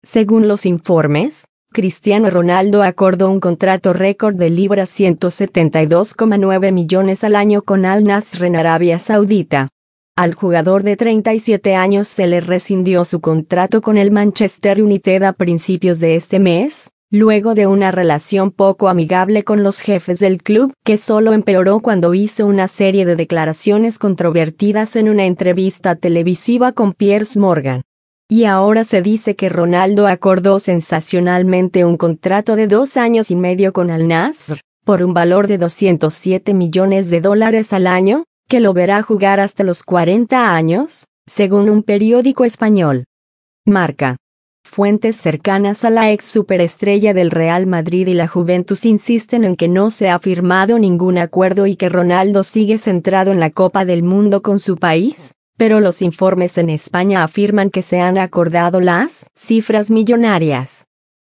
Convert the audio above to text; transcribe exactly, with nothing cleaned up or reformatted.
Según los informes, Cristiano Ronaldo acordó un contrato récord de libras ciento setenta y dos coma nueve millones al año con Al Nassr en Arabia Saudita. Al jugador de treinta y siete años se le rescindió su contrato con el Manchester United a principios de este mes, luego de una relación poco amigable con los jefes del club, que solo empeoró cuando hizo una serie de declaraciones controvertidas en una entrevista televisiva con Piers Morgan. Y ahora se dice que Ronaldo acordó sensacionalmente un contrato de dos años y medio con Al Nassr, por un valor de doscientos siete millones de dólares al año, que lo verá jugar hasta los cuarenta años, según un periódico español. Marca. Fuentes cercanas a la ex superestrella del Real Madrid y la Juventus insisten en que no se ha firmado ningún acuerdo y que Ronaldo sigue centrado en la Copa del Mundo con su país, pero los informes en España afirman que se han acordado las cifras millonarias.